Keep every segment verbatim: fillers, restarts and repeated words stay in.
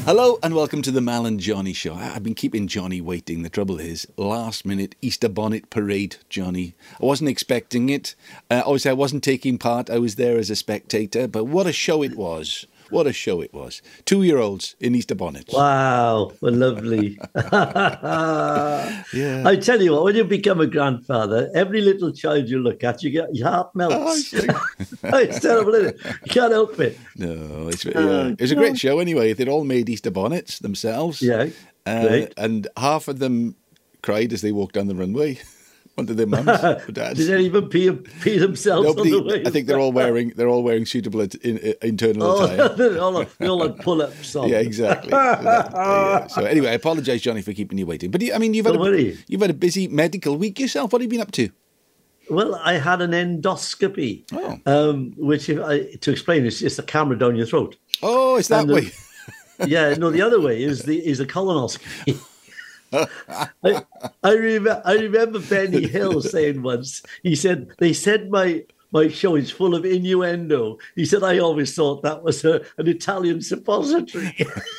Hello and welcome to the Mal and Johnny Show. I- I've been keeping Johnny waiting. The trouble is, last minute Easter bonnet parade, Johnny. I wasn't expecting it. Uh, obviously, I wasn't taking part. I was there as a spectator. But what a show it was. What a show it was. Two-year-olds in Easter bonnets. Wow, well, lovely. Yeah. I tell you what, when you become a grandfather, every little child you look at, you get your heart melts. Oh, It's terrible, isn't it? You can't help it. No, it's, yeah. Uh, it was a great show anyway. They'd all made Easter bonnets themselves. Yeah, Uh, great. and half of them cried as they walked down the runway. One of their mums or dads. Did they even pee, pee themselves Nobody, on the way? I think they're all wearing they're all wearing suitable in, in, internal Oh, attire. they're all, they're all like pull-ups on. Yeah, exactly. So, that, yeah. So anyway, I apologise, Johnny, for keeping you waiting. But you, I mean, you've had Don't a, worry. you've had a busy medical week yourself. What have you been up to? Well, I had an endoscopy, Oh. um, which, if I, to explain, is just a camera down your throat. Oh, it's that And the- way. Yeah, no, the other way is the is the colonoscopy. I, I, remember, I remember Benny Hill saying once, he said, they said my my show is full of innuendo. He said, I always thought that was a, an Italian suppository.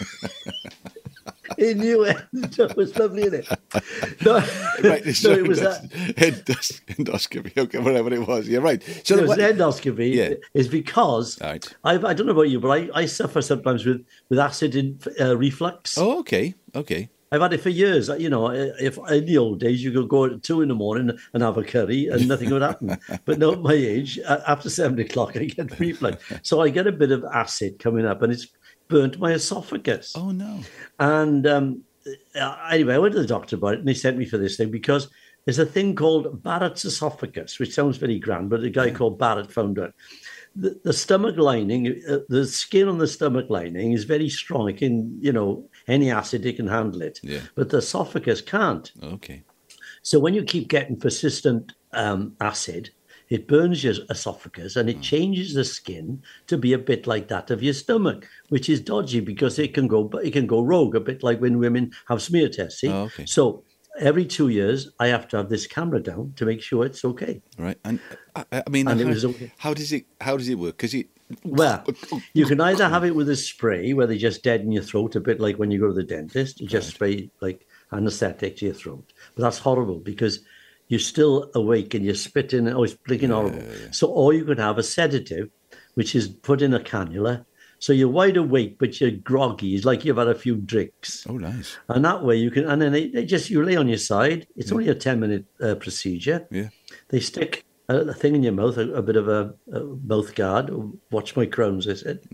Innuendo was lovely, isn't it? No, Right, no so it was that's- that. endos- endoscopy. Okay, whatever it was. Yeah, right. So It the, was what, an endoscopy Yeah. is because Right. I've, I don't know about you, but I, I suffer sometimes with, with acid in, uh, reflux. oh, okay, okay. I've had it for years. You know, if in the old days you could go at two in the morning and have a curry and nothing would happen. But now at my age, a- after seven o'clock, I get reflux. So I get a bit of acid coming up and it's burnt my esophagus. Oh no. And um, uh, anyway, I went to the doctor about it and they sent me for this thing because there's a thing called Barrett's esophagus, which sounds very grand, but a guy called Barrett found out. The, the stomach lining, uh, the skin on the stomach lining is very strong. It can, you know, any acid, it can handle it. Yeah. But the esophagus can't. Okay. So when you keep getting persistent um, acid, it burns your esophagus and it changes the skin to be a bit like that of your stomach, which is dodgy because it can go, it can go rogue, a bit like when women have smear tests. See? Oh, okay. So every two years, I have to have this camera down to make sure it's okay. Right. And I, I mean, And it how, was okay. how does it how does it work? Because it. Well, you can either have it with a spray where they just deaden your throat, a bit like when you go to the dentist, you just spray like anesthetic to your throat. But that's horrible because you're still awake and you're spitting, oh, it's blinking horrible. So, or you could have a sedative, which is put in a cannula. So you're wide awake, but you're groggy. It's like you've had a few drinks. Oh, nice. And that way you can, and then they, they just, you lay on your side. It's only a ten minute uh, procedure. Yeah. They stick a, a thing in your mouth, a, a bit of a, a mouth guard. Watch my crowns, I said.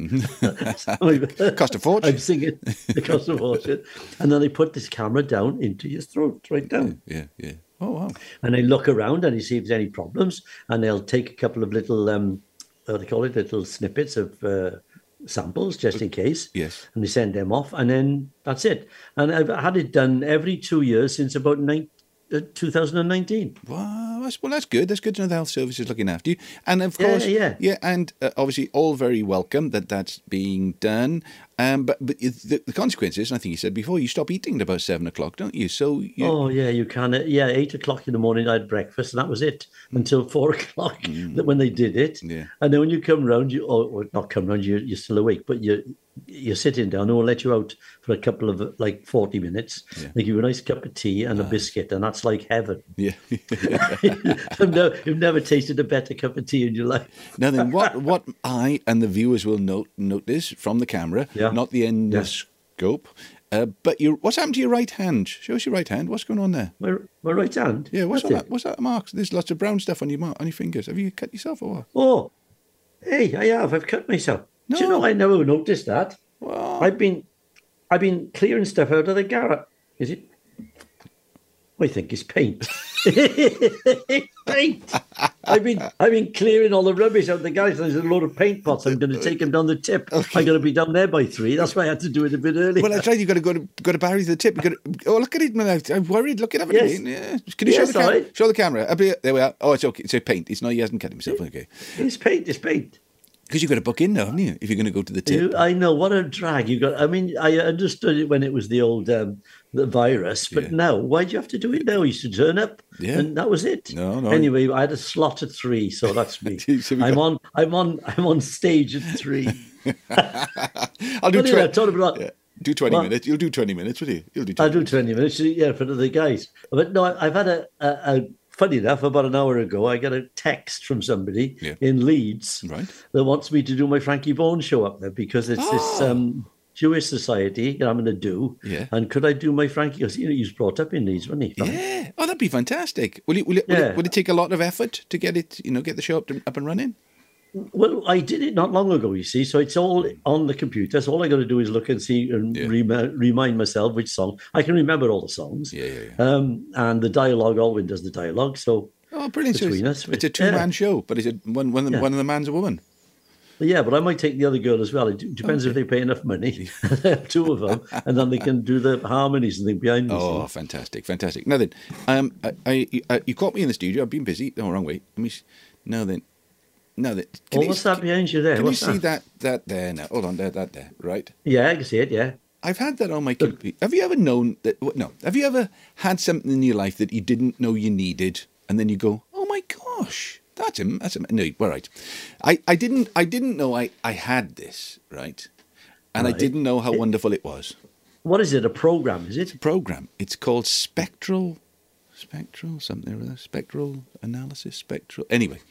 Cost a fortune. I'm singing the cost of fortune. And then they put this camera down into your throat, right down. Yeah, yeah. Oh, wow. And they look around and they see if there's any problems. And they'll take a couple of little, um, what do they call it, little snippets of uh, samples just in case. Yes. And they send them off. And then that's it. And I've had it done every two years since about nine, uh, two thousand nineteen. Wow, that's, well, that's good. That's good to know the health service is looking after you. And of Yeah, course, yeah. yeah, and uh, obviously all very welcome that that's being done. Um, but but the, the consequences, and I think you said before, you stop eating at about seven o'clock, don't you? So you, Oh, yeah, you can. uh, Yeah, eight o'clock in the morning, I had breakfast, and that was it until four o'clock that when they did it. Yeah. And then when you come round, you, or, or not come round, you're, you're still awake, but you're, you're sitting down. They will let you out for a couple of, like, forty minutes. Yeah. They give you a nice cup of tea and a biscuit, and that's like heaven. yeah. I've never, you've never tasted a better cup of tea in your life. Now then, what what I and the viewers will note notice from the camera, Yeah. not the endoscope, uh, but your what's happened to your right hand? Show us your right hand. What's going on there? My, my right hand. Yeah, what's That's that? it. What's that marks? There's lots of brown stuff on your mar- on your fingers. Have you cut yourself or what? Oh, hey, I have. I've cut myself. Do you No. know, I never noticed that. Well, I've been, I've been clearing stuff out of the garret. Is it? I think it's paint. It's paint. I've been, I've been clearing all the rubbish out of the garret. There's a load of paint pots. I'm going to take them down the tip. I'm going to be down there by three. That's why I had to do it a bit early. well, that's right. You've got to go to go to Barry to the tip. You've got to, oh, look at it, man. I'm worried. Look at it. Yes. Yeah. Can you show Yes, the camera? all right. Show the camera. Up here. There we are. Oh, it's okay. It's a paint. It's not. He hasn't cut himself. Okay. It's paint. It's paint. Because you've got to book in now, haven't you? If you're going to go to the tip. You, I know what a drag you got. I mean, I understood it when it was the old um, the virus, but Yeah. now why do you have to do it now? You should turn up, Yeah. and that was it. No, no. Anyway, I had a slot at three, so that's me. So we I'm got- on. I'm on. I'm on stage at three. I'll do Funny twen- that, talking about Yeah. Do twenty Well, minutes. You'll do twenty minutes, will you? You'll do I'll twenty do minutes. twenty minutes, yeah, for the guys. But no, I- I've had a, a, a funny enough, about an hour ago, I got a text from somebody Yeah. in Leeds Right. that wants me to do my Frankie Bones show up there because it's this Oh. um, Jewish society that I'm going to do. Yeah. And could I do my Frankie? Because you know, he was brought up in Leeds, wasn't he? Frank? Yeah. Oh, that'd be fantastic. Will it, will it, will, Yeah. it, will it take a lot of effort to get it, you know, get the show up, to, up and running? Well, I did it not long ago, you see. So it's all on the computer. So all I got to do is look and see and Yeah. rem- remind myself which song. I can remember all the songs. Yeah, yeah, yeah. Um, and the dialogue, Alwyn does the dialogue. So Oh, brilliant. So between it's, us, it's a two-man yeah. show, but it's a, one, one, Yeah. one of the man's a woman. Yeah, but I might take the other girl as well. It d- depends if they pay enough money. Two of them, and then they can do the harmonies and things behind me. Oh, fantastic, fantastic. Now then, um, I, I, I, you caught me in the studio. I've been busy. No, wrong way. Let me. s- Now then, now then. Can Oh, you, what's that behind you there? Can What's you see that that there now? Hold on, there, that there. Right. Yeah, I can see it. Yeah. I've had that on my computer. Have you ever known that? what- No. Have you ever had something in your life that you didn't know you needed, and then you go, "Oh my gosh, that's him. That's him." No, all right. I, I didn't I didn't know I, I had this, right, and I Right. didn't know how wonderful it was. What is it? A program? Is it? Program. It's called Spectral, Spectral something or other. Spectral analysis. Spectral. Anyway,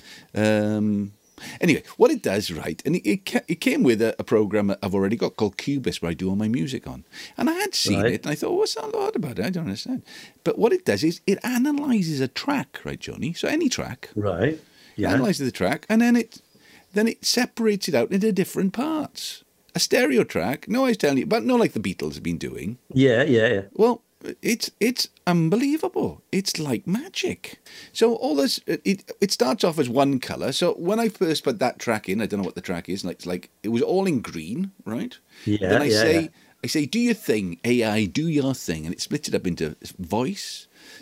um, anyway, what it does, right? And it it, ca- it came with a, a program I've already got called Cubase, where I do all my music on. And I had seen Right. it, and I thought, what's that lot about it? I don't understand. But what it does is it analyzes a track, right, Johnny? So any track, Right. Yeah. analyzes the track, and then it then it separates it out into different parts. A stereo track. No, I was telling you, but not like the Beatles have been doing. Yeah. Yeah. Yeah. Well, it's it's unbelievable. It's like magic. So all this it it starts off as one color. So when I first put that track in, I don't know what the track is. Like it's like it was all in green, right? Yeah, Then I yeah, say yeah. I say do your thing, A I, do your thing, and it splits it up into voice,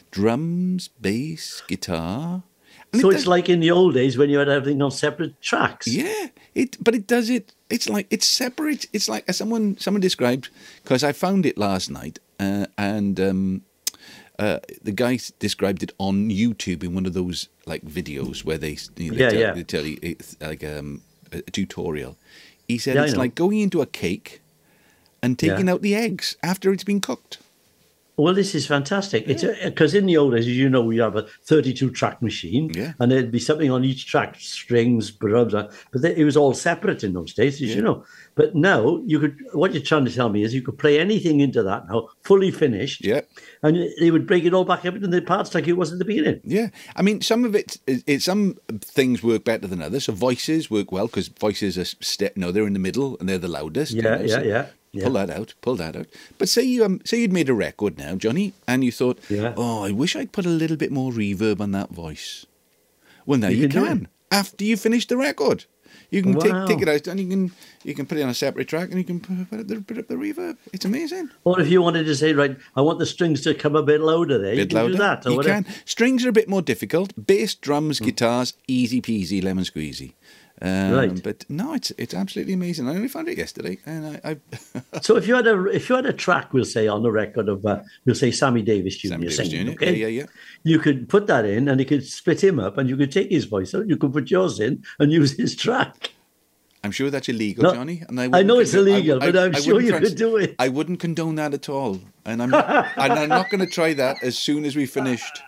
drums, bass, guitar. And So it it's does- like in the old days when you had everything on separate tracks. yeah, it but it does it. It's like it's separate. It's like as someone someone described, because I found it last night, uh, and um, uh, the guy s- described it on YouTube in one of those like videos where they you know, they, Yeah, tell, yeah. they tell you it's like um, a tutorial. He said Yeah, I it's know. like going into a cake and taking Yeah. out the eggs after it's been cooked. Well, this is fantastic. It's because in the old days, as you know, we have a thirty-two track machine, Yeah. and there'd be something on each track, strings, drums, uh, but they, it was all separate in those days, as Yeah. you know. But now you could. What you're trying to tell me is you could play anything into that now, fully finished, Yeah. and they would break it all back up into the parts like it was at the beginning. Yeah, I mean, some of it, it, it some things work better than others. So voices work well because voices are step. No, they're in the middle and they're the loudest. you Yeah, know, yeah, so yeah, yeah. Pull that out. Pull that out. But say you um, say you'd made a record now, Johnny, and you thought, Yeah. oh, I wish I'd put a little bit more reverb on that voice. Well, now you, You can do can. it. After you finish the record, you can Wow. take take it out and you can you can put it on a separate track and you can put, put, up, the, put up the reverb. It's amazing. Or if you wanted to say, right, I want the strings to come a bit louder there, you Bit can louder. do that. Or You whatever. can. Strings are a bit more difficult. Bass, drums, Hmm. guitars, easy peasy, lemon squeezy. Um, Right. But no, it's it's absolutely amazing. I only found it yesterday, and I, I So if you had a if you had a track, we'll say on the record of uh, we'll say Sammy Davis Junior Sammy Davis singing, Junior okay? Yeah, yeah, yeah. You could put that in, and you could split him up, and you could take his voice out. You could put yours in and use his track. I'm sure that's illegal, No, Johnny. And I, I wouldn't know it's condone- illegal, but I'm sure wouldn't you could do it. I wouldn't condone that at all, and I'm not, and I'm not going to try that as soon as we finished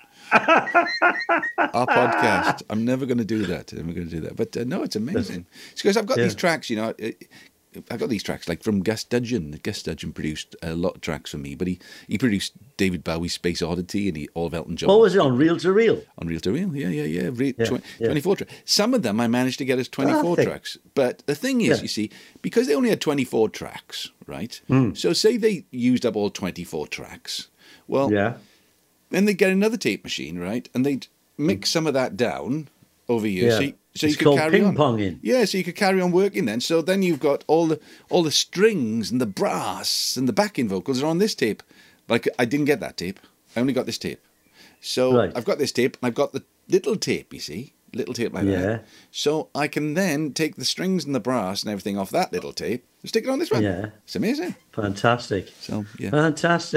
our podcast. I'm never going to do that. I'm never going to do that. But uh, no, it's amazing. It's because I've got Yeah. these tracks, you know. uh, I've got these tracks like from Gus Dudgeon. Gus Dudgeon produced a lot of tracks for me, but he, he produced David Bowie's Space Oddity and he, all of Elton John. What was it on Reel to Reel? On Reel to Reel, yeah, yeah, yeah. Re- Yeah, tw- yeah. twenty-four tracks. Some of them I managed to get as twenty-four Perfect. tracks. But the thing is, Yeah. you see, because they only had twenty-four tracks, right? Hmm. So say they used up all twenty-four tracks. Well, Yeah. then they'd get another tape machine, right? And they'd mix some of that down over here. Yeah. So you, so It's you could called carry on. ping-ponging. Yeah, so you could carry on working then. So then you've got all the all the strings and the brass and the backing vocals are on this tape. Like I didn't get that tape. I only got this tape. So Right. I've got this tape and I've got the little tape, you see. Little tape like Yeah. that. So I can then take the strings and the brass and everything off that little tape and stick it on this one. Yeah. It's amazing. Fantastic. So yeah. Fantastic.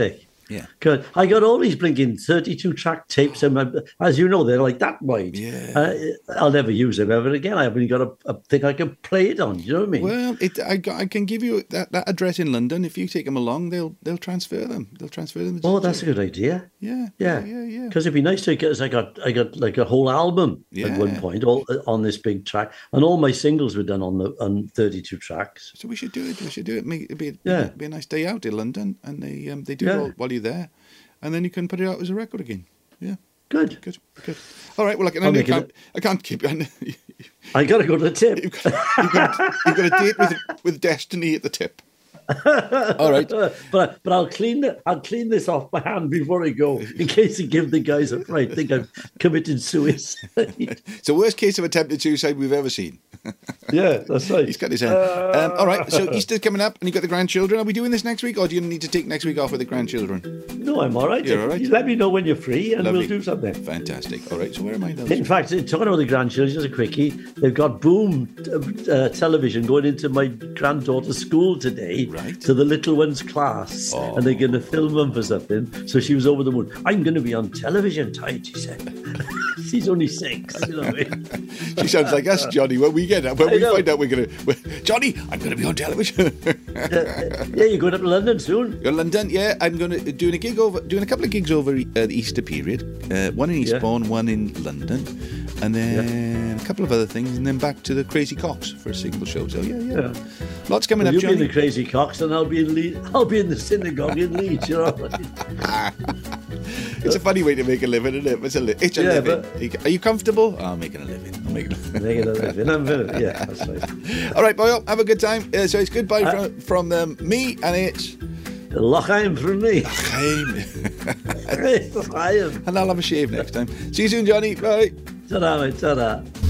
Yeah. Good. I got all these blinking thirty-two track tapes, and my, as you know, they're like that wide. Yeah. Uh, I'll never use them ever again. I haven't got a, a thing I can play it on. You know what I mean? Well, it, I, got- I can give you that, that address in London. If you take them along, they'll they'll transfer them. They'll transfer them. Oh, that's a good idea. Yeah, Yeah, yeah, yeah. Because it'd be nice to get. I got, I got like a whole album Yeah. at one point, all on this big track, and all my singles were done on the on thirty-two tracks. So we should do it. We should do it. Make, it'd be, Yeah. it'd be a nice day out in London, and they um, they do Yeah. it all while you're there, and then you can put it out as a record again. Yeah, Good. good, good. All right. Well, look, I, I'll know I make it can't, I can't keep. I know, I got to go to the tip. you've, got, you've, got, you've got a date with with Destiny at the tip. All right. but but I'll clean the, I'll clean this off my hand before I go, in case I give the guys a fright. Think I've committed suicide. It's the worst case of attempted suicide we've ever seen. Yeah, that's right. He's got his hand. Um, all right. So Easter's coming up, and you got the grandchildren. Are we doing this next week, or do you need to take next week off with the grandchildren? No, I'm all right. You're all right? You let me know when you're free, and Lovely. we'll do something. Fantastic. All right. So where am I now? In fact, talking about the grandchildren, just a quickie, they've got Boom uh, television going into my granddaughter's school today, Right. to the little one's class, Oh. and they're going to film them for something. So she was over the moon. I'm going to be on television tonight, she said. She's only six. You know what I mean? She sounds like us, Johnny. When we get when I we know. find out we're gonna, we're, Johnny, I'm gonna be on television. Yeah, you're going up to London soon. You're in London, yeah. I'm gonna doing a gig over, doing a couple of gigs over uh, the Easter period. Uh, one in Yeah. Eastbourne, one in London, and then a couple of other things, and then back to the Crazy Cocks for a single show. So yeah, yeah. Yeah. Lots coming Well, up, you'll be in Johnny. the Crazy Cocks, and I'll be in Le- I'll be in the synagogue in Leeds. You know. It's a funny way to make a living, isn't it? It's a, li- it's a Yeah, living. but- Are you comfortable? Oh, I'm making a living. I'm making a living. Making a living. I'm very- Yeah, that's right. All right, boy, have a good time. Uh, so it's goodbye Uh, from, from um, me, and it's L'chaim from me. Chaim. L'chaim. And I'll have a shave next time. See you soon, Johnny. Bye. Ta-da, mate. Ta-da.